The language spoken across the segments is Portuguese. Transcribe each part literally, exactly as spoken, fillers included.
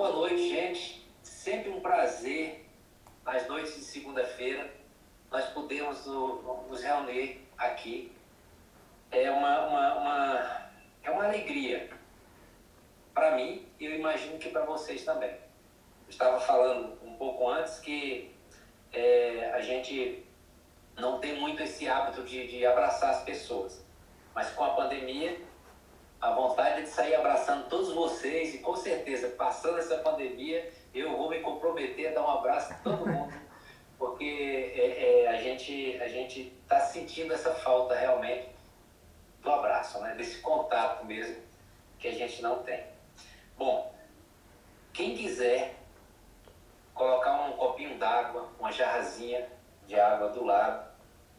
Boa noite, gente. Sempre um prazer, nas noites de segunda-feira, nós podemos nos reunir aqui. É uma, uma, uma, é uma alegria para mim e eu imagino que para vocês também. Eu estava falando um pouco antes que é, a gente não tem muito esse hábito de, de abraçar as pessoas, mas com a pandemia, a vontade de sair abraçando todos vocês e com certeza, passando essa pandemia, eu vou me comprometer a dar um abraço a todo mundo, porque é, é, a gente a gente está sentindo essa falta realmente do abraço, né? Desse contato mesmo que a gente não tem. Bom, quem quiser colocar um copinho d'água, uma jarrazinha de água do lado,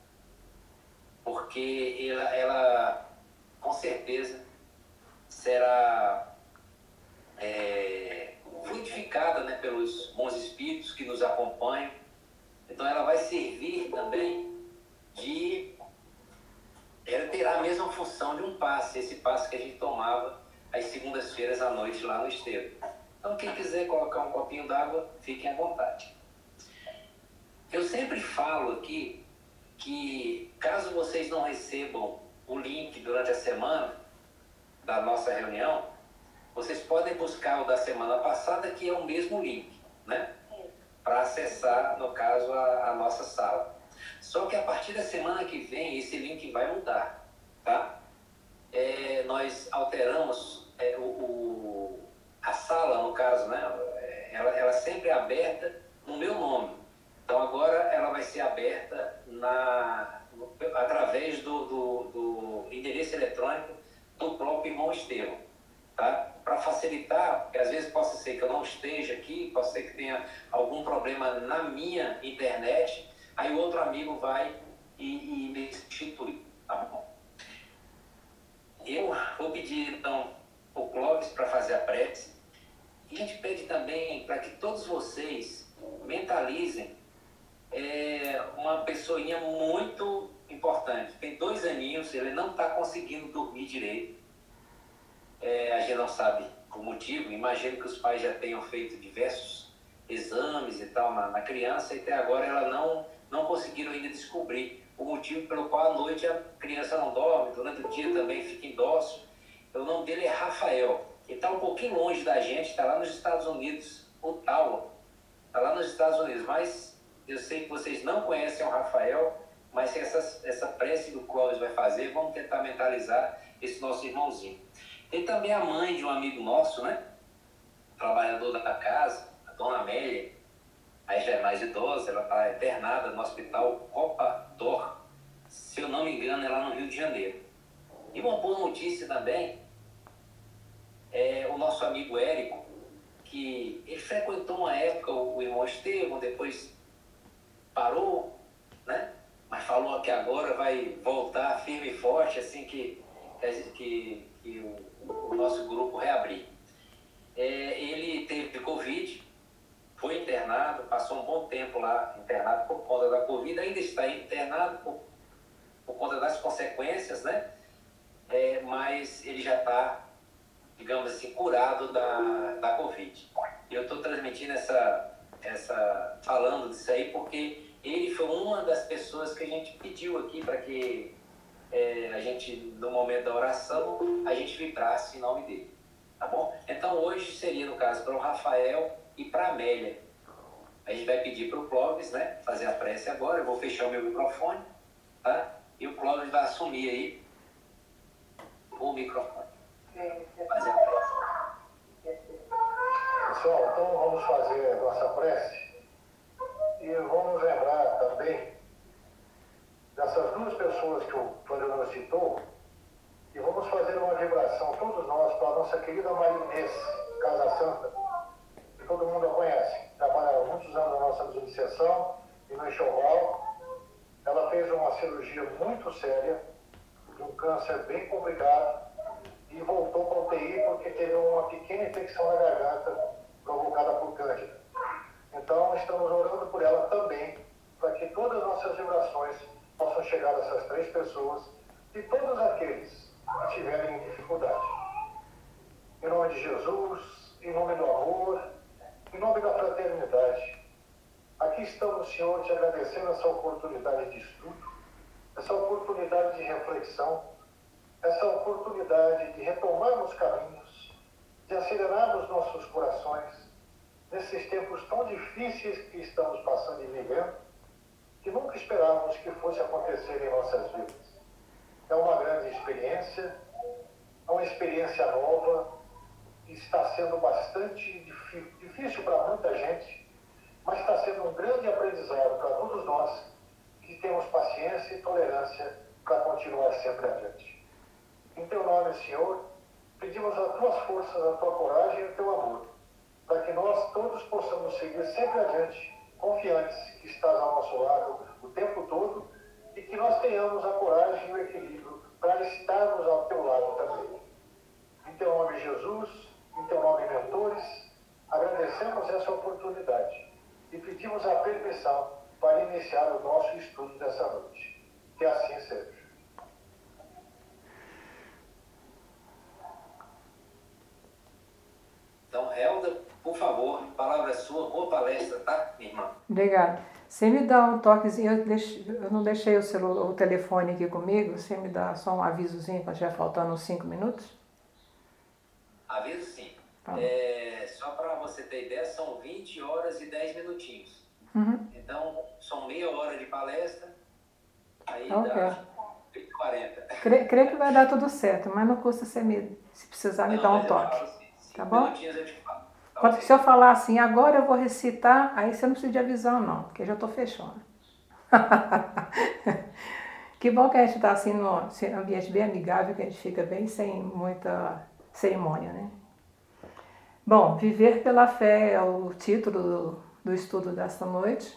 porque ela, ela com certeza será é, fluidificada, né, pelos bons espíritos que nos acompanham. Então ela vai servir também de... Ela terá a mesma função de um passe, esse passe que a gente tomava às segundas-feiras à noite lá no Esteiro. Então quem quiser colocar um copinho d'água, fiquem à vontade. Eu sempre falo aqui que caso vocês não recebam o link durante a semana da nossa reunião, vocês podem buscar o da semana passada, que é o mesmo link, né? Para acessar, no caso, a, a nossa sala. Só que a partir da semana que vem, esse link vai mudar, tá? É, nós alteramos é, o, o, a sala, no caso, né? Ela, ela sempre é aberta no meu nome. Então agora ela vai ser aberta na, através do, do, do endereço eletrônico do próprio irmão Estevão, tá? Para facilitar, porque às vezes possa ser que eu não esteja aqui, pode ser que tenha algum problema na minha internet, aí o outro amigo vai e, e me substitui, tá bom? Eu vou pedir então o Clóvis para fazer a prece, e a gente pede também para que todos vocês mentalizem é, uma pessoinha muito importante. Tem dois aninhos, ele não está conseguindo dormir direito. É, a gente não sabe o motivo. Imagino que os pais já tenham feito diversos exames e tal na, na criança, e até agora ela não, não conseguiram ainda descobrir o motivo pelo qual à noite a criança não dorme, durante o dia também fica indócil. O nome dele é Rafael. Ele está um pouquinho longe da gente, está lá nos Estados Unidos, Ottawa. Está lá nos Estados Unidos, mas eu sei que vocês não conhecem o Rafael, mas essa, essa prece que o Clóvis vai fazer, vamos tentar mentalizar esse nosso irmãozinho. Tem também a mãe de um amigo nosso, né? Trabalhador da casa, a dona Amélia. Aí já é mais idosa, ela está internada no hospital Copa Dor. Se eu não me engano, é lá no Rio de Janeiro. E uma boa notícia também é o nosso amigo Érico, que ele frequentou uma época o irmão Estevão, depois parou, né? Mas falou que agora vai voltar firme e forte assim que, que, que o, o nosso grupo reabrir. É, ele teve Covid, foi internado, passou um bom tempo lá internado por conta da Covid, ainda está internado por, por conta das consequências, né? É, mas ele já está, digamos assim, curado da, da Covid. E eu estou transmitindo essa, essa, falando disso aí porque ele foi uma das pessoas que a gente pediu aqui para que é, a gente, no momento da oração, a gente vibrasse em nome dele, tá bom? Então hoje seria, no caso, para o Rafael e para a Amélia. A gente vai pedir para o Clóvis, né, fazer a prece agora. Eu vou fechar o meu microfone, tá? E o Clóvis vai assumir aí o microfone. Fazer a prece. Pessoal, então vamos fazer a nossa prece e vamos lembrar também dessas duas pessoas que o Fernando citou, e vamos fazer uma vibração, todos nós, para a nossa querida Maria Inês Casa Santa, que todo mundo a conhece, trabalha há muitos anos na nossa iniciação e no enxoval. Ela fez uma cirurgia muito séria, de um câncer bem complicado, e voltou para a U T I porque teve uma pequena infecção na garganta provocada por cândida. Então, estamos orando por ela também, para que todas as nossas vibrações possam chegar a essas três pessoas e todos aqueles que tiverem dificuldade. Em nome de Jesus, em nome do amor, aqui estamos, Senhor, te agradecendo essa oportunidade de estudo, essa oportunidade de reflexão, essa oportunidade de retomarmos caminhos, de acelerarmos nossos corações, nesses tempos tão difíceis que estamos passando e vivendo, que nunca esperávamos que fosse acontecer em nossas vidas. É uma grande experiência, é uma experiência nova, que está sendo bastante difícil para muita gente, mas está sendo um grande aprendizado para todos nós que temos paciência e tolerância para continuar sempre adiante. Em teu nome, Senhor, pedimos as tuas forças, a tua coragem e o teu amor, para que nós todos possamos seguir sempre adiante, confiantes que estás ao nosso lado o tempo todo e que nós tenhamos a coragem e o equilíbrio para estarmos ao teu lado também. Em teu nome, Jesus, em teu nome, mentores, agradecemos essa oportunidade e pedimos a permissão para iniciar o nosso estudo dessa noite. Que assim seja. Então, Helda, por favor, palavra sua, boa palestra, tá, minha irmã? Obrigada. Você me dá um toquezinho, eu, deixe, eu não deixei o, celular, o telefone aqui comigo, você me dá só um avisozinho quando estiver faltando uns cinco minutos? Aviso sim. Tá. É, só para você ter ideia, são vinte horas e dez minutinhos. Uhum. Então, são meia hora de palestra, aí Ok. dá quarenta. Creio, creio que vai dar tudo certo, mas não custa você me, se precisar me Não, dar um mas eu toque. falo assim, cinco Tá bom? minutinhos eu te falo. Tá Quando, ok. se eu falar assim, agora eu vou recitar, aí você não precisa de avisar não, porque já estou fechando. Que bom que a gente está assim num ambiente bem amigável, que a gente fica bem sem muita cerimônia, né? Bom, Viver pela Fé é o título do, do estudo desta noite.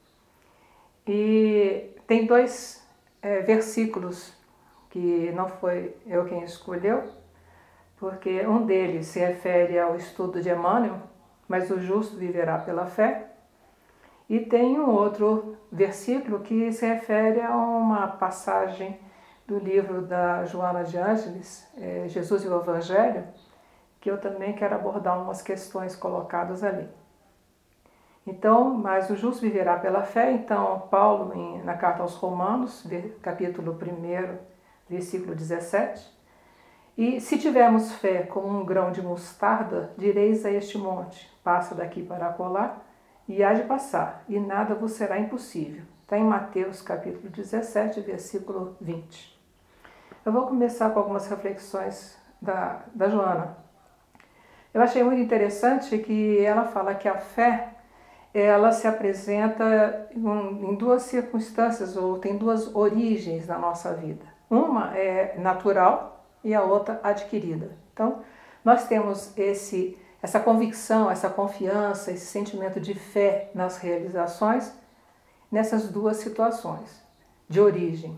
E tem dois é, versículos que não foi eu quem escolheu, porque um deles se refere ao estudo de Emmanuel, mas o justo viverá pela fé. E tem um outro versículo que se refere a uma passagem do livro da Joana de Ângeles, é, Jesus e o Evangelho, que eu também quero abordar umas questões colocadas ali. Então, mas o justo viverá pela fé. Então, Paulo, em, na carta aos Romanos, capítulo um, versículo dezessete, e se tivermos fé como um grão de mostarda, direis a este monte, passa daqui para acolá, e há de passar, e nada vos será impossível. Está em Mateus capítulo dezessete, versículo vinte. Eu vou começar com algumas reflexões da, da Joana. Eu achei muito interessante que ela fala que a fé, ela se apresenta em duas circunstâncias, ou tem duas origens na nossa vida. Uma é natural e a outra adquirida. Então, nós temos esse, essa convicção, essa confiança, esse sentimento de fé nas realizações nessas duas situações de origem.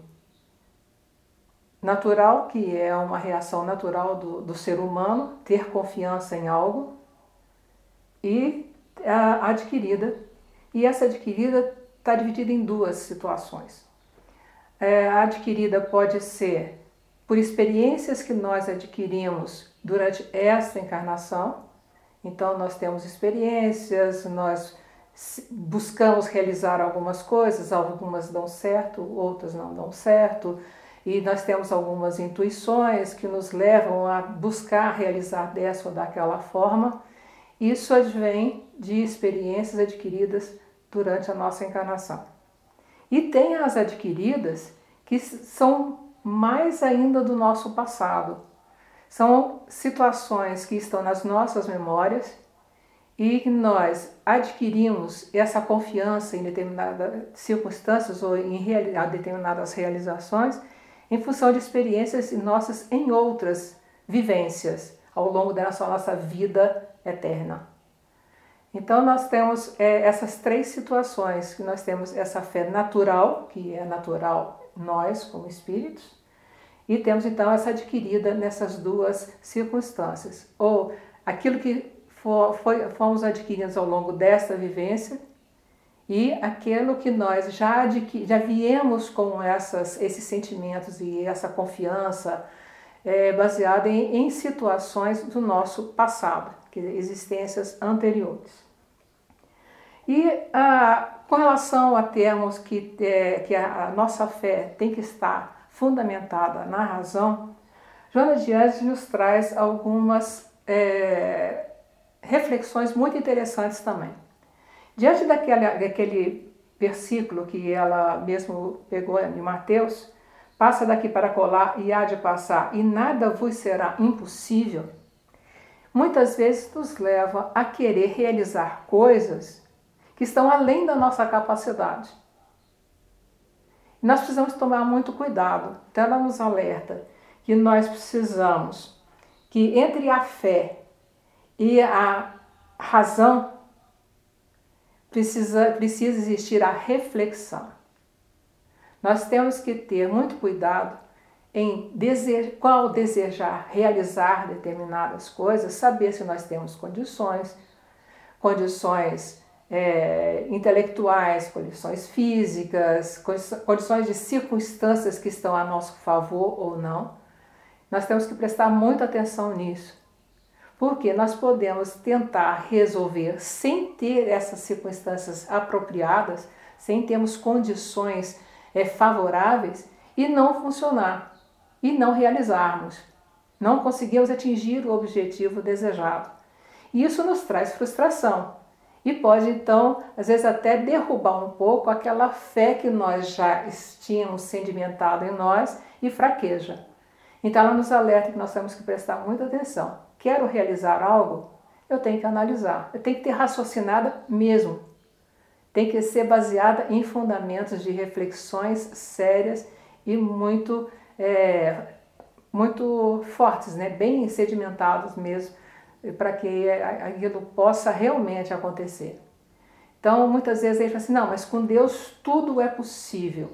Natural, que é uma reação natural do, do ser humano, ter confiança em algo, e a adquirida. E essa adquirida está dividida em duas situações. É, a adquirida pode ser por experiências que nós adquirimos durante esta encarnação. Então nós temos experiências, nós buscamos realizar algumas coisas, algumas dão certo, outras não dão certo, e nós temos algumas intuições que nos levam a buscar realizar dessa ou daquela forma. Isso advém de experiências adquiridas durante a nossa encarnação. E tem as adquiridas que são mais ainda do nosso passado. São situações que estão nas nossas memórias e que nós adquirimos essa confiança em determinadas circunstâncias ou em determinadas realizações em função de experiências nossas em outras vivências ao longo da nossa, nossa vida eterna. Então nós temos é, essas três situações, que nós temos essa fé natural, que é natural nós como espíritos, e temos então essa adquirida nessas duas circunstâncias, ou aquilo que for, foi, fomos adquiridos ao longo desta vivência e aquilo que nós já, adqui, já viemos com essas, esses sentimentos e essa confiança é, baseada em, em situações do nosso passado, que existências anteriores. E ah, com relação a termos que, é, que a, a nossa fé tem que estar fundamentada na razão, Joana de Ângeles nos traz algumas é, reflexões muito interessantes também. Diante daquele, daquele versículo que ela mesmo pegou em Mateus, passa daqui para colar e há de passar, e nada vos será impossível, muitas vezes nos leva a querer realizar coisas que estão além da nossa capacidade. Nós precisamos tomar muito cuidado. Então ela nos alerta que nós precisamos que entre a fé e a razão precisa, precisa existir a reflexão. Nós temos que ter muito cuidado em desejar, qual desejar realizar determinadas coisas, saber se nós temos condições, condições é, intelectuais, condições físicas, condições de circunstâncias que estão a nosso favor ou não. Nós temos que prestar muita atenção nisso, porque nós podemos tentar resolver sem ter essas circunstâncias apropriadas, sem termos condições é, favoráveis e não funcionar, e não realizarmos, não conseguirmos atingir o objetivo desejado. E isso nos traz frustração e pode então, às vezes até derrubar um pouco aquela fé que nós já tínhamos sedimentado em nós e fraqueja. Então ela nos alerta que nós temos que prestar muita atenção. Quero realizar algo? Eu tenho que analisar, eu tenho que ter raciocinada mesmo. Tem que ser baseada em fundamentos de reflexões sérias e muito, é, muito fortes, né? Bem sedimentados mesmo, para que aquilo possa realmente acontecer. Então, muitas vezes ele fala assim, não, mas com Deus tudo é possível.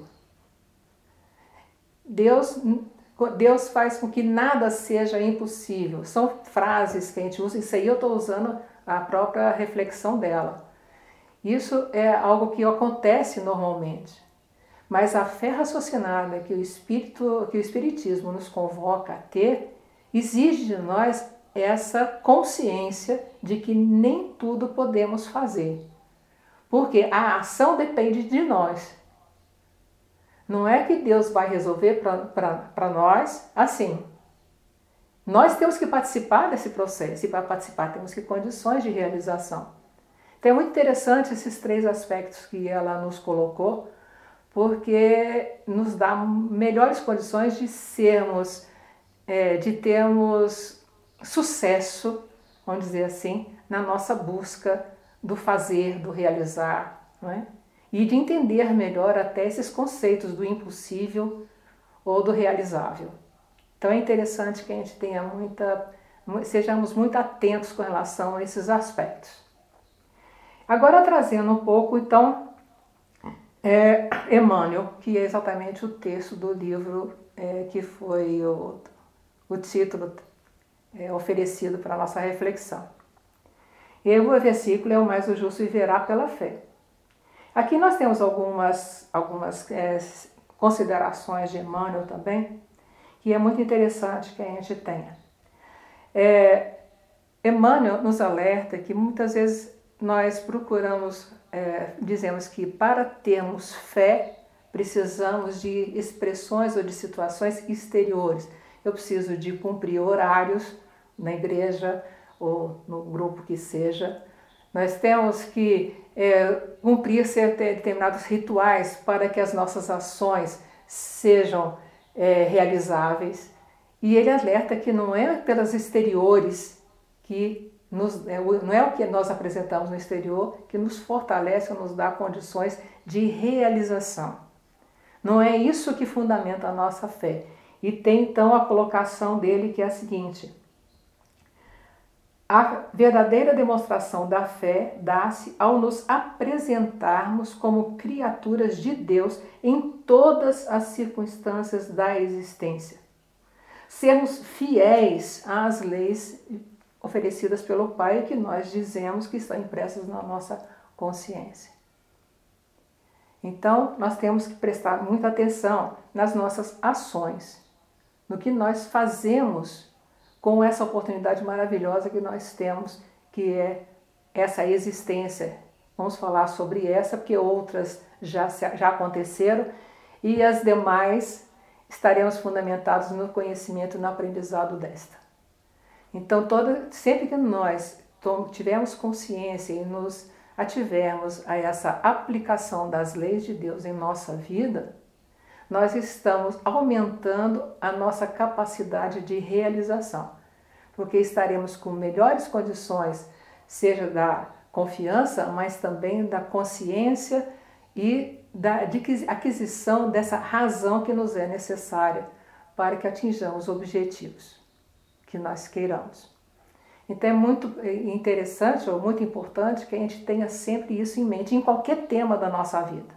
Deus, Deus faz com que nada seja impossível. São frases que a gente usa, isso aí eu estou usando a própria reflexão dela. Isso é algo que acontece normalmente. Mas a fé raciocinada que o, espírito, que o Espiritismo nos convoca a ter, exige de nós essa consciência de que nem tudo podemos fazer. Porque a ação depende de nós. Não é que Deus vai resolver para nós assim. Nós temos que participar desse processo, e para participar temos que ter condições de realização. Então é muito interessante esses três aspectos que ela nos colocou, porque nos dá melhores condições de sermos, é, de termos sucesso, vamos dizer assim, na nossa busca do fazer, do realizar, não é? E de entender melhor até esses conceitos do impossível ou do realizável. Então é interessante que a gente tenha muita, sejamos muito atentos com relação a esses aspectos. Agora trazendo um pouco, então, é, Emmanuel, que é exatamente o texto do livro é, que foi o, o título é, oferecido para a nossa reflexão. E o versículo é o mais o justo viverá pela fé. Aqui nós temos algumas, algumas é, considerações de Emmanuel também, que é muito interessante que a gente tenha. É, Emmanuel nos alerta que muitas vezes nós procuramos, é, dizemos que para termos fé, precisamos de expressões ou de situações exteriores. Eu preciso de cumprir horários na igreja ou no grupo que seja. Nós temos que é, cumprir determinados rituais para que as nossas ações sejam é, realizáveis. E ele alerta que não é pelas exteriores que nos, não é o que nós apresentamos no exterior que nos fortalece ou nos dá condições de realização. Não é isso que fundamenta a nossa fé. E tem então a colocação dele que é a seguinte: a verdadeira demonstração da fé dá-se ao nos apresentarmos como criaturas de Deus em todas as circunstâncias da existência. Sermos fiéis às leis oferecidas pelo Pai que nós dizemos que estão impressas na nossa consciência. Então, nós temos que prestar muita atenção nas nossas ações, no que nós fazemos com essa oportunidade maravilhosa que nós temos, que é essa existência Vamos falar sobre essa, porque outras já, já aconteceram, e as demais estaremos fundamentados no conhecimento e no aprendizado desta. Então, toda, sempre que nós tivermos consciência e nos ativermos a essa aplicação das leis de Deus em nossa vida, nós estamos aumentando a nossa capacidade de realização, porque estaremos com melhores condições, seja da confiança, mas também da consciência e da aquisição dessa razão que nos é necessária para que atinjamos objetivos que nós queiramos. Então é muito interessante ou muito importante que a gente tenha sempre isso em mente, em qualquer tema da nossa vida.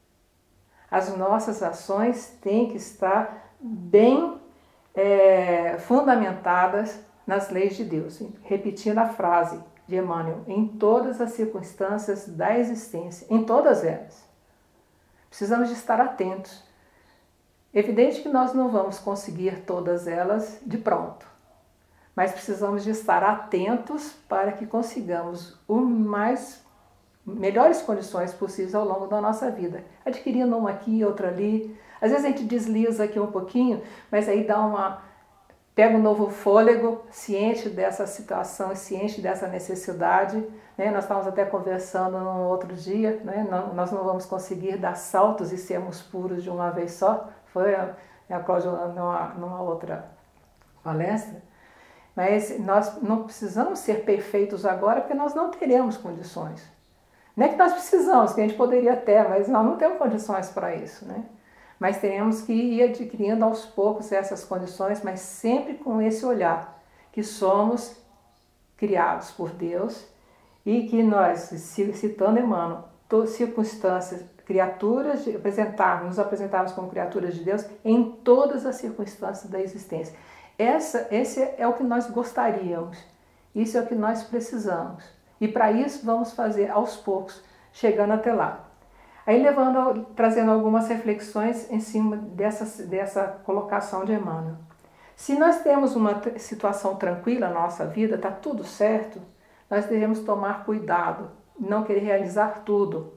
As nossas ações têm que estar bem é, fundamentadas nas leis de Deus. Repetindo a frase de Emmanuel, em todas as circunstâncias da existência, em todas elas. Precisamos de estar atentos. Evidente que nós não vamos conseguir todas elas de pronto, mas precisamos de estar atentos para que consigamos o mais melhores condições possíveis ao longo da nossa vida, adquirindo uma aqui, outra ali. Às vezes a gente desliza aqui um pouquinho, mas aí dá uma pega um novo fôlego, ciente dessa situação, ciente dessa necessidade. Né? Nós estávamos até conversando no outro dia, né? não, nós não vamos conseguir dar saltos e sermos puros de uma vez só. Foi a, a Cláudia numa, numa outra palestra. Mas nós não precisamos ser perfeitos agora, porque nós não teremos condições. Não é que nós precisamos, que a gente poderia ter, mas nós não temos condições para isso, né? Mas teremos que ir adquirindo aos poucos essas condições, mas sempre com esse olhar, que somos criados por Deus e que nós, citando Emmanuel, todas circunstâncias, criaturas, de apresentarmos, nos apresentarmos como criaturas de Deus em todas as circunstâncias da existência. Essa, esse é o que nós gostaríamos, isso é o que nós precisamos. E para isso vamos fazer aos poucos, chegando até lá. Aí levando, trazendo algumas reflexões em cima dessa, dessa colocação de Emmanuel. Se nós temos uma situação tranquila na nossa vida, está tudo certo, nós devemos tomar cuidado, não querer realizar tudo.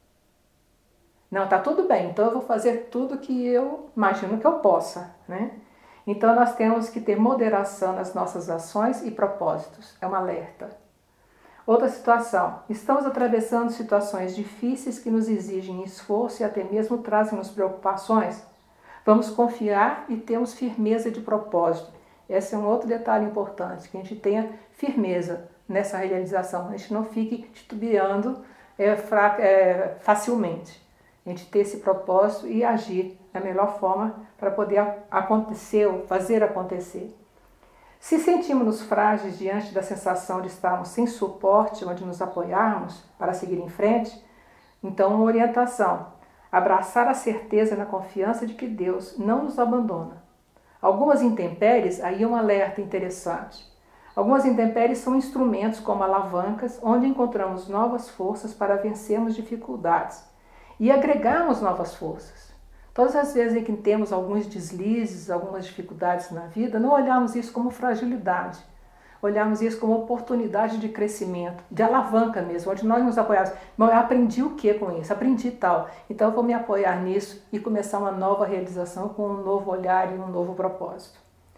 Não, está tudo bem, então eu vou fazer tudo que eu imagino que eu possa, né? Então nós temos que ter moderação nas nossas ações e propósitos, é um alerta. Outra situação, estamos atravessando situações difíceis que nos exigem esforço e até mesmo trazem-nos preocupações. Vamos confiar e termos firmeza de propósito. Esse é um outro detalhe importante, que a gente tenha firmeza nessa realização, a gente não fique titubeando é, fra- é, facilmente. A gente ter esse propósito e agir da melhor forma para poder acontecer ou fazer acontecer. Se sentimos-nos frágeis diante da sensação de estarmos sem suporte onde nos apoiarmos para seguir em frente, então uma orientação, abraçar a certeza na confiança de que Deus não nos abandona. Algumas intempéries, aí um alerta interessante. Algumas intempéries são instrumentos como alavancas, onde encontramos novas forças para vencermos dificuldades e agregarmos novas forças. Todas as vezes em que temos alguns deslizes, algumas dificuldades na vida, não olharmos isso como fragilidade, olharmos isso como oportunidade de crescimento, de alavanca mesmo, onde nós nos apoiarmos. Bom, eu aprendi o que com isso? Aprendi tal. Então eu vou me apoiar nisso e começar uma nova realização com um novo olhar e um novo propósito.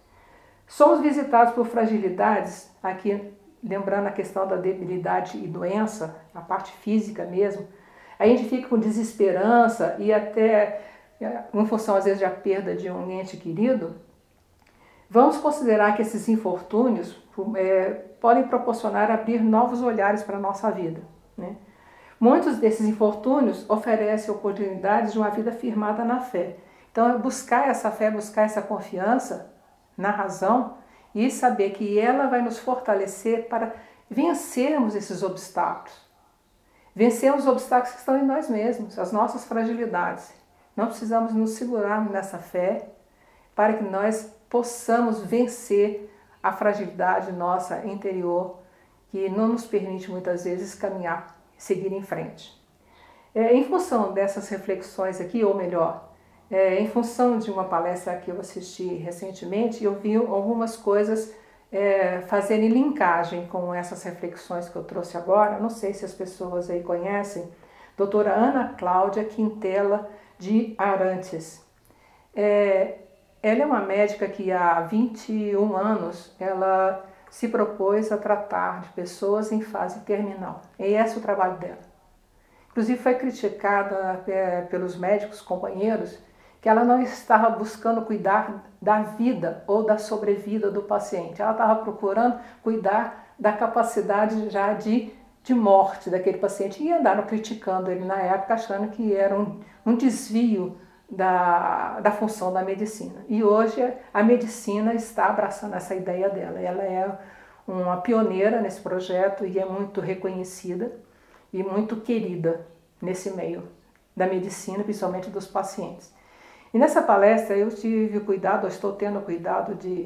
Somos visitados por fragilidades, aqui lembrando a questão da debilidade e doença, a parte física mesmo. A gente fica com desesperança e até, em função às vezes da perda de um ente querido, vamos considerar que esses infortúnios é, podem proporcionar abrir novos olhares para a nossa vida, né? Muitos desses infortúnios oferecem oportunidades de uma vida firmada na fé. Então é buscar essa fé, buscar essa confiança na razão e saber que ela vai nos fortalecer para vencermos esses obstáculos. Vencermos os obstáculos que estão em nós mesmos, as nossas fragilidades. Não precisamos nos segurarmos nessa fé para que nós possamos vencer a fragilidade nossa interior, que não nos permite muitas vezes caminhar, seguir em frente. É, em função dessas reflexões aqui, ou melhor, é, em função de uma palestra que eu assisti recentemente, eu vi algumas coisas é, fazerem linkagem com essas reflexões que eu trouxe agora. Não sei se as pessoas aí conhecem, doutora Ana Cláudia Quintela de Arantes. É, ela é uma médica que há vinte e um anos ela se propôs a tratar de pessoas em fase terminal. E esse é o trabalho dela. Inclusive foi criticada é, pelos médicos companheiros que ela não estava buscando cuidar da vida ou da sobrevida do paciente. Ela estava procurando cuidar da capacidade já de, de morte daquele paciente. E andaram criticando ele na época, achando que era um, um desvio da, da função da medicina. E hoje a medicina está abraçando essa ideia dela. Ela é uma pioneira nesse projeto e é muito reconhecida e muito querida nesse meio da medicina, principalmente dos pacientes. E nessa palestra eu tive cuidado, eu estou tendo cuidado de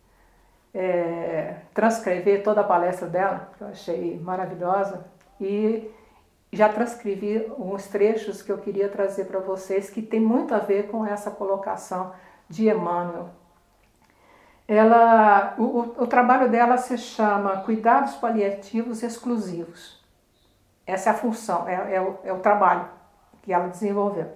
é, transcrever toda a palestra dela, que eu achei maravilhosa, e já transcrevi uns trechos que eu queria trazer para vocês, que tem muito a ver com essa colocação de Emmanuel. Ela, o, o trabalho dela se chama Cuidados Paliativos Exclusivos. Essa é a função, é, é, o, é o trabalho que ela desenvolveu.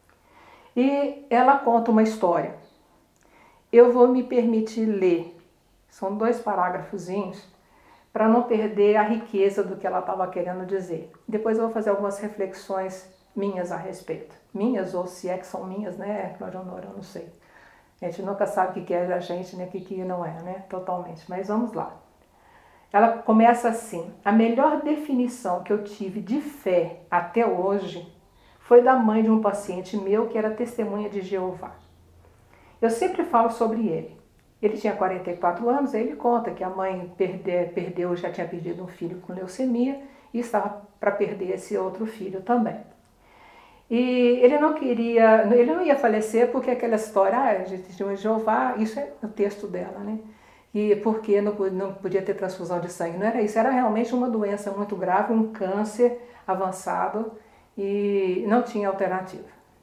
E ela conta uma história. Eu vou me permitir ler, são dois parágrafozinhos, para não perder a riqueza do que ela estava querendo dizer. Depois eu vou fazer algumas reflexões minhas a respeito. Minhas, ou se é que são minhas, né, Cláudia Honora, eu não sei. A gente nunca sabe o que é da gente, né, o que não é, né, totalmente. Mas vamos lá. Ela começa assim: a melhor definição que eu tive de fé até hoje foi da mãe de um paciente meu que era testemunha de Jeová. Eu sempre falo sobre ele. Ele tinha quarenta e quatro anos, aí ele conta que a mãe perde, perdeu, já tinha perdido um filho com leucemia e estava para perder esse outro filho também. E ele não queria, ele não ia falecer porque aquela história, ah, de Jeová, isso é o texto dela, né? E porque não, não podia ter transfusão de sangue, não era isso, era realmente uma doença muito grave, um câncer avançado, e não tinha alternativa.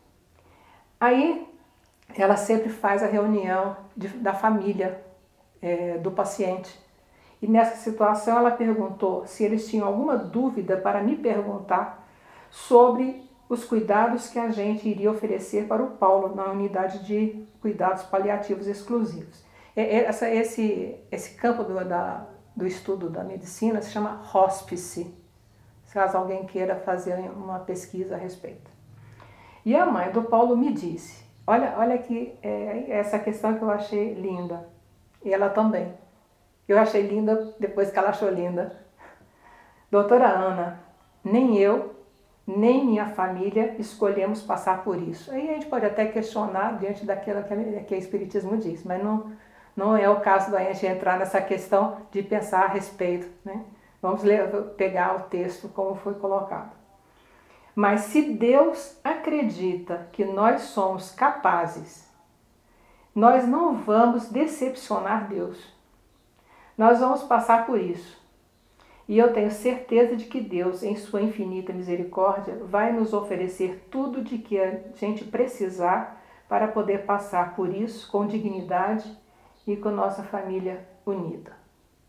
Aí ela sempre faz a reunião de, da família é, do paciente. E nessa situação ela perguntou se eles tinham alguma dúvida para me perguntar sobre os cuidados que a gente iria oferecer para o Paulo na unidade de cuidados paliativos exclusivos. Essa, esse, esse campo do, da, do estudo da medicina se chama hospice, caso alguém queira fazer uma pesquisa a respeito. E a mãe do Paulo me disse, olha, olha aqui, é, essa questão que eu achei linda, e ela também. Eu achei linda depois que ela achou linda. Doutora Ana, nem eu, nem minha família escolhemos passar por isso. Aí a gente pode até questionar diante daquilo que, que o Espiritismo diz, mas não, não é o caso da gente entrar nessa questão de pensar a respeito, né? Vamos ler, pegar o texto como foi colocado. Mas se Deus acredita que nós somos capazes, nós não vamos decepcionar Deus. Nós vamos passar por isso. E eu tenho certeza de que Deus, em sua infinita misericórdia, vai nos oferecer tudo de que a gente precisar para poder passar por isso com dignidade e com nossa família unida.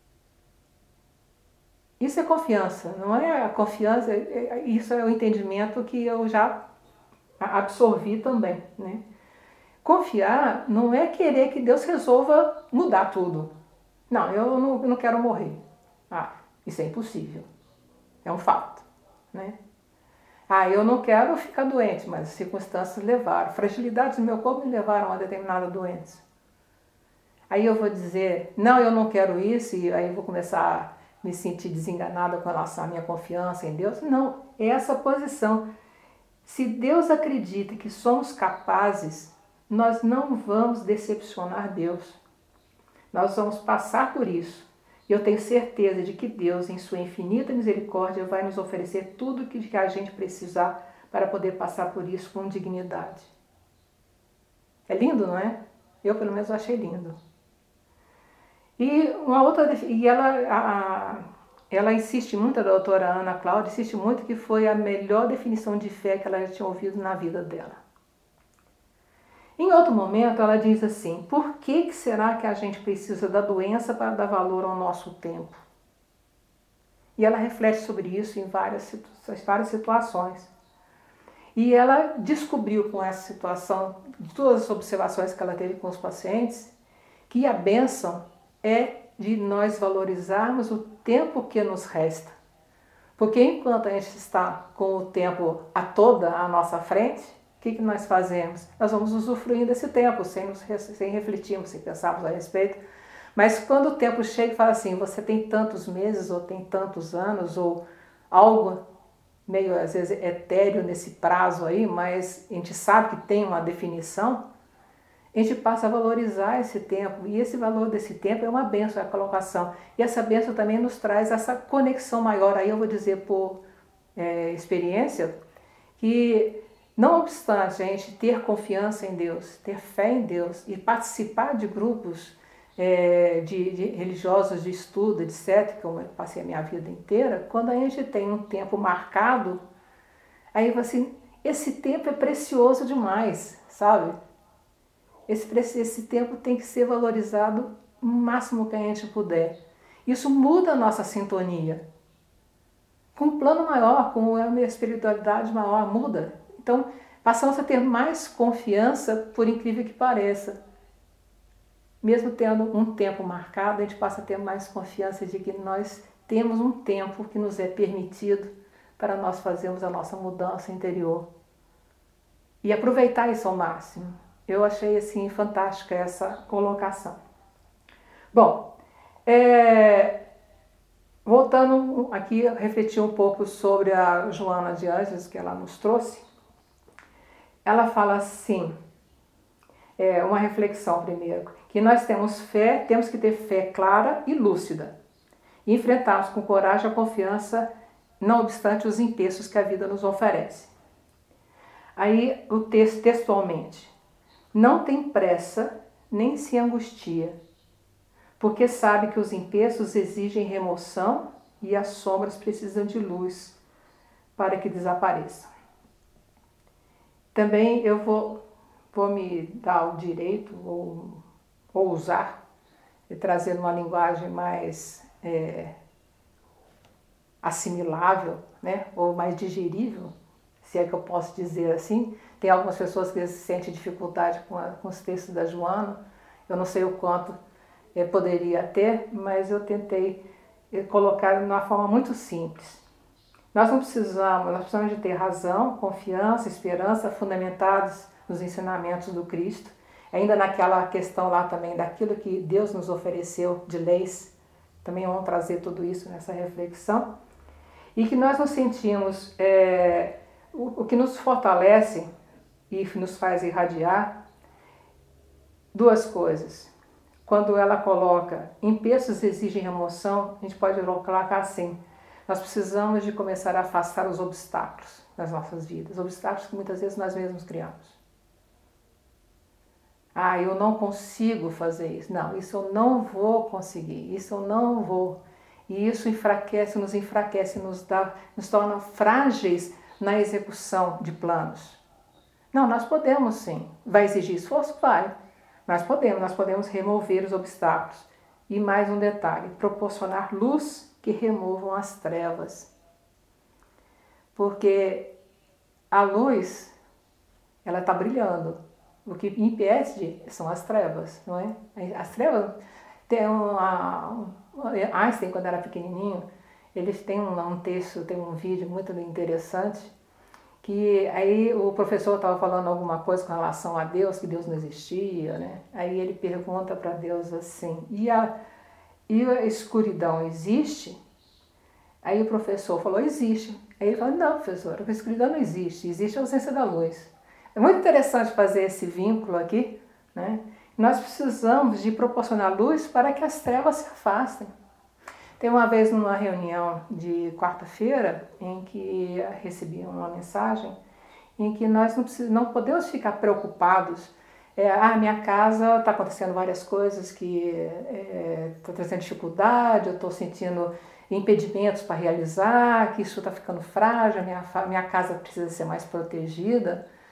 Isso é confiança, não é a confiança, isso é o entendimento que eu já absorvi também, né? Confiar não é querer que Deus resolva mudar tudo. Não, eu não, eu não quero morrer. Ah, isso é impossível. É um fato, né? Ah, eu não quero ficar doente, mas as circunstâncias levaram. Fragilidades do meu corpo me levaram a determinada doença. Aí eu vou dizer, não, eu não quero isso, e aí eu vou começar a me sentir desenganada com relação à minha confiança em Deus. Não, é essa posição. Se Deus acredita que somos capazes, nós não vamos decepcionar Deus. Nós vamos passar por isso. E eu tenho certeza de que Deus, em sua infinita misericórdia, vai nos oferecer tudo o que a gente precisar para poder passar por isso com dignidade. É lindo, não é? Eu, pelo menos, achei lindo. E uma outra, e ela, a, ela insiste muito, a doutora Ana Cláudia, insiste muito que foi a melhor definição de fé que ela já tinha ouvido na vida dela. Em outro momento, ela diz assim: por que, que será que a gente precisa da doença para dar valor ao nosso tempo? E ela reflete sobre isso em várias, várias situações. E ela descobriu com essa situação, de todas as observações que ela teve com os pacientes, que a bênção é de nós valorizarmos o tempo que nos resta. Porque enquanto a gente está com o tempo a toda à nossa frente, o que, que nós fazemos? Nós vamos usufruindo desse tempo, sem, nos, sem refletirmos, sem pensarmos a respeito. Mas quando o tempo chega e fala assim, você tem tantos meses, ou tem tantos anos, ou algo meio, às vezes, etéreo nesse prazo aí, mas a gente sabe que tem uma definição, a gente passa a valorizar esse tempo. E esse valor desse tempo é uma bênção, é a colocação. E essa bênção também nos traz essa conexão maior. Aí eu vou dizer por é, experiência que, não obstante a gente ter confiança em Deus, ter fé em Deus e participar de grupos é, de, de religiosos de estudo, etcétera, como eu passei a minha vida inteira, quando a gente tem um tempo marcado, aí assim, esse tempo é precioso demais, sabe? Esse, esse tempo tem que ser valorizado o máximo que a gente puder. Isso muda a nossa sintonia. Com um plano maior, com uma espiritualidade maior, muda. Então, passamos a ter mais confiança, por incrível que pareça. Mesmo tendo um tempo marcado, a gente passa a ter mais confiança de que nós temos um tempo que nos é permitido para nós fazermos a nossa mudança interior. E aproveitar isso ao máximo. Eu achei assim fantástica essa colocação. Bom, é, voltando aqui a refletir um pouco sobre a Joana de Ângeles, que ela nos trouxe, ela fala assim, é, uma reflexão primeiro, que nós temos fé, temos que ter fé clara e lúcida, e enfrentarmos com coragem a confiança, não obstante os empeços que a vida nos oferece. Aí o texto textualmente, não tem pressa, nem se angustia, porque sabe que os empeços exigem remoção e as sombras precisam de luz para que desapareçam. Também eu vou, vou me dar o direito, ou, ou usar, e trazer uma linguagem mais é, assimilável, né, ou mais digerível, se é que eu posso dizer assim. Tem algumas pessoas que sentem dificuldade com, a, com os textos da Joana, eu não sei o quanto eu poderia ter, mas eu tentei colocar de uma forma muito simples. Nós não precisamos, nós precisamos de ter razão, confiança, esperança, fundamentados nos ensinamentos do Cristo, ainda naquela questão lá também daquilo que Deus nos ofereceu de leis, também vamos trazer tudo isso nessa reflexão, e que nós nos sentimos, é, o, o que nos fortalece e nos faz irradiar, duas coisas. Quando ela coloca, empeços exigem remoção, a gente pode colocar assim, nós precisamos de começar a afastar os obstáculos nas nossas vidas, obstáculos que muitas vezes nós mesmos criamos. Ah, eu não consigo fazer isso. Não, isso eu não vou conseguir, isso eu não vou. E isso enfraquece, nos enfraquece, nos dá, nos torna frágeis na execução de planos. Não, nós podemos sim. Vai exigir esforço? Vai. Nós podemos, nós podemos remover os obstáculos. E mais um detalhe, proporcionar luz que removam as trevas. Porque a luz, ela está brilhando. O que impede são as trevas, não é? As trevas, tem uma, Einstein, quando era pequenininho, eles têm um, um texto, tem um vídeo muito interessante, que aí o professor estava falando alguma coisa com relação a Deus, que Deus não existia, né? Aí ele pergunta para Deus assim, e a, e a escuridão existe? Aí o professor falou, existe. Aí ele falou, não, professor, a escuridão não existe, existe a ausência da luz. É muito interessante fazer esse vínculo aqui, né? Nós precisamos de proporcionar luz para que as trevas se afastem. Tem uma vez numa reunião de quarta-feira em que recebi uma mensagem em que nós não, precisamos, não podemos ficar preocupados. É, ah, minha casa está acontecendo várias coisas que está é, trazendo dificuldade, eu estou sentindo impedimentos para realizar, que isso está ficando frágil, minha, minha casa precisa ser mais protegida.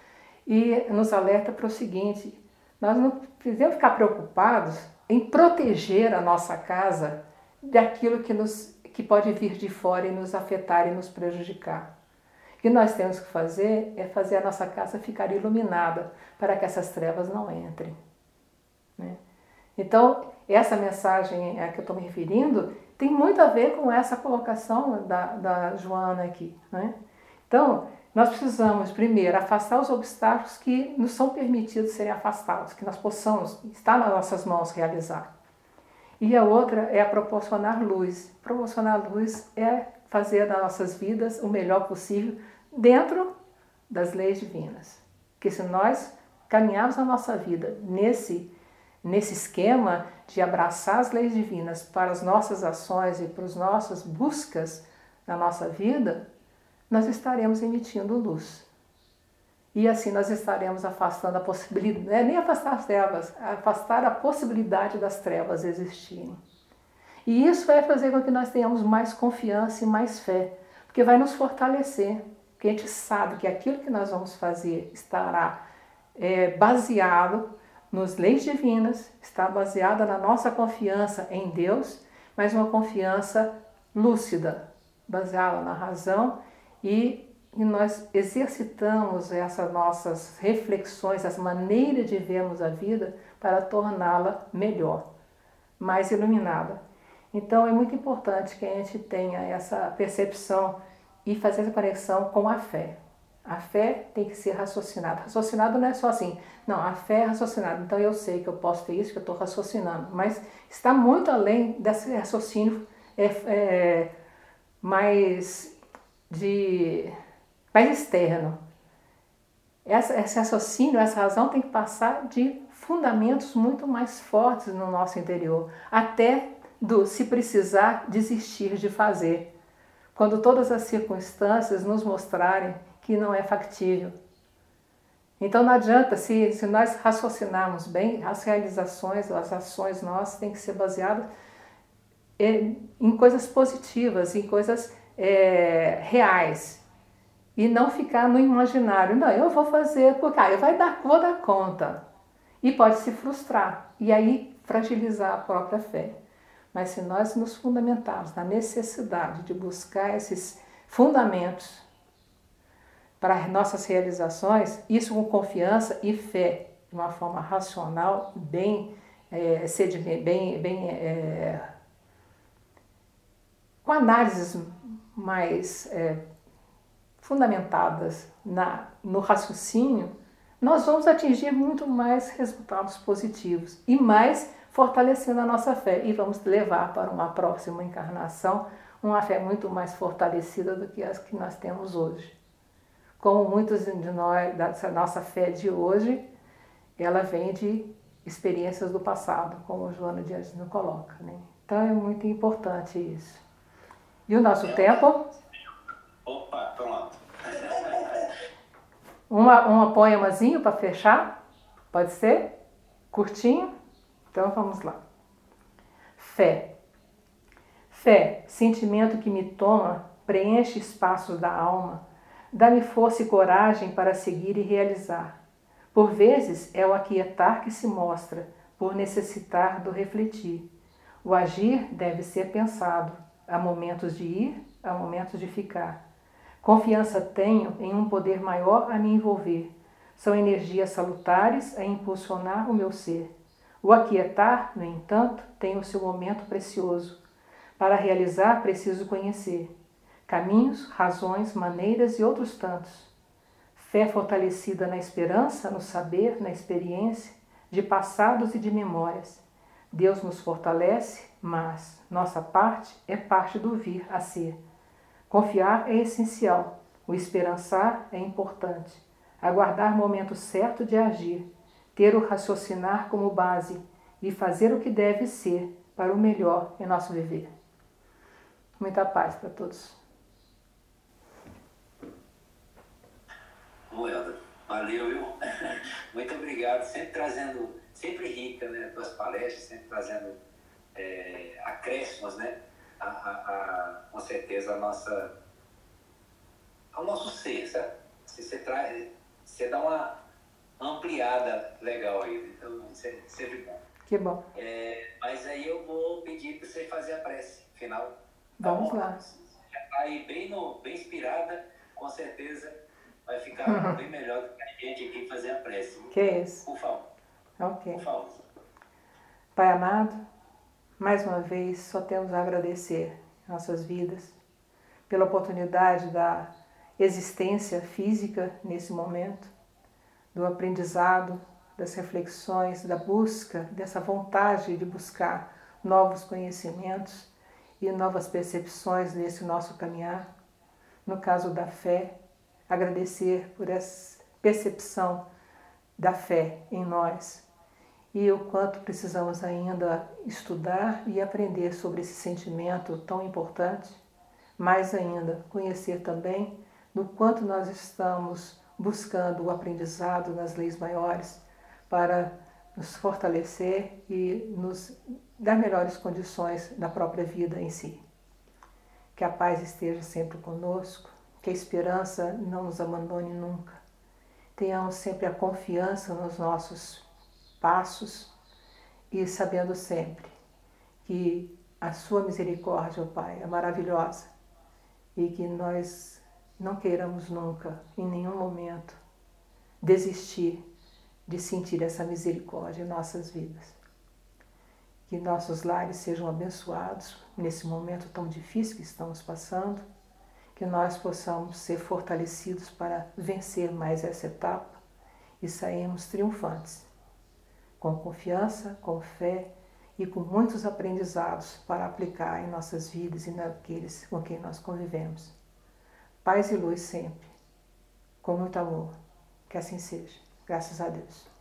e nos alerta para o seguinte: nós não precisamos ficar preocupados em proteger a nossa casa daquilo que, nos, que pode vir de fora e nos afetar e nos prejudicar. O que nós temos que fazer é fazer a nossa casa ficar iluminada para que essas trevas não entrem, né? Então, essa mensagem a que eu estou me referindo tem muito a ver com essa colocação da, da Joana aqui, né? Então, nós precisamos, primeiro, afastar os obstáculos que nos são permitidos serem afastados, que nós possamos, está nas nossas mãos realizar. E a outra é a proporcionar luz. Proporcionar luz é fazer das nossas vidas o melhor possível dentro das leis divinas. Porque se nós caminharmos a nossa vida nesse, nesse esquema de abraçar as leis divinas para as nossas ações e para as nossas buscas na nossa vida, nós estaremos emitindo luz. E assim nós estaremos afastando a possibilidade, não é nem afastar as trevas, afastar a possibilidade das trevas existirem. E isso vai fazer com que nós tenhamos mais confiança e mais fé, porque vai nos fortalecer, porque a gente sabe que aquilo que nós vamos fazer estará é, baseado nas leis divinas, está baseada na nossa confiança em Deus, mas uma confiança lúcida, baseada na razão, e, e nós exercitamos essas nossas reflexões, essa maneira de vermos a vida para torná-la melhor, mais iluminada. Então é muito importante que a gente tenha essa percepção e fazer essa conexão com a fé. A fé tem que ser raciocinada. Raciocinado não é só assim, não, a fé é raciocinada, então eu sei que eu posso ter isso, que eu estou raciocinando, mas está muito além desse raciocínio é, é, mais, de, mais externo. Essa, esse raciocínio, essa razão tem que passar de fundamentos muito mais fortes no nosso interior, até do se precisar desistir de fazer, quando todas as circunstâncias nos mostrarem que não é factível. Então não adianta, se, se nós raciocinarmos bem, as realizações, as ações nossas têm que ser baseadas em, em coisas positivas, em coisas é, reais, e não ficar no imaginário. Não, eu vou fazer, porque ah, vai dar, vou dar conta. E pode se frustrar, e aí fragilizar a própria fé. Mas se nós nos fundamentarmos na necessidade de buscar esses fundamentos para nossas realizações, isso com confiança e fé, de uma forma racional, bem, é, bem, bem é, com análises mais é, fundamentadas na, no raciocínio, nós vamos atingir muito mais resultados positivos e mais fortalecendo a nossa fé, e vamos levar para uma próxima encarnação uma fé muito mais fortalecida do que as que nós temos hoje. Como muitos de nós, dessa nossa fé de hoje, ela vem de experiências do passado, como o Joana Dias nos coloca, né? Então é muito importante isso. E o nosso tempo? Opa, pronto. Uma, um poemazinho para fechar? Pode ser? Curtinho? Então vamos lá. Fé. Fé, sentimento que me toma, preenche espaços da alma, dá-me força e coragem para seguir e realizar. Por vezes é o aquietar que se mostra, por necessitar do refletir. O agir deve ser pensado, há momentos de ir, há momentos de ficar. Confiança tenho em um poder maior a me envolver. São energias salutares a impulsionar o meu ser. O aquietar, no entanto, tem o seu momento precioso. Para realizar, preciso conhecer caminhos, razões, maneiras e outros tantos. Fé fortalecida na esperança, no saber, na experiência, de passados e de memórias. Deus nos fortalece, mas nossa parte é parte do vir a ser. Confiar é essencial, o esperançar é importante. Aguardar o momento certo de agir, ter o raciocinar como base e fazer o que deve ser para o melhor em nosso viver. Muita paz para todos. Bom, Helder, valeu, viu? Muito obrigado, sempre trazendo, sempre rica, né, tuas palestras, sempre trazendo é, acréscimos, né, a, a, a, com certeza a nossa, ao nosso ser, sabe? Você, você, traz, você dá uma, ampliada legal aí. Então, isso é sempre bom. Que bom. É, mas aí eu vou pedir para você fazer a prece final. Tá Vamos bom? lá. Você já está aí bem, no, bem inspirada, com certeza vai ficar bem melhor do que a gente aqui fazer a prece. Que é isso? Por favor. Ok. Por favor. Pai amado, mais uma vez só temos a agradecer nossas vidas pela oportunidade da existência física nesse momento, do aprendizado, das reflexões, da busca, dessa vontade de buscar novos conhecimentos e novas percepções nesse nosso caminhar. No caso da fé, agradecer por essa percepção da fé em nós e o quanto precisamos ainda estudar e aprender sobre esse sentimento tão importante, mais ainda conhecer também do quanto nós estamos buscando o aprendizado nas leis maiores para nos fortalecer e nos dar melhores condições da própria vida em si. Que a paz esteja sempre conosco, que a esperança não nos abandone nunca. Tenhamos sempre a confiança nos nossos passos e sabendo sempre que a sua misericórdia, ó Pai, é maravilhosa e que nós não queiramos nunca, em nenhum momento, desistir de sentir essa misericórdia em nossas vidas. Que nossos lares sejam abençoados nesse momento tão difícil que estamos passando, que nós possamos ser fortalecidos para vencer mais essa etapa e sairmos triunfantes, com confiança, com fé e com muitos aprendizados para aplicar em nossas vidas e naqueles com quem nós convivemos. Paz e luz sempre, com muito amor. Que assim seja. Graças a Deus.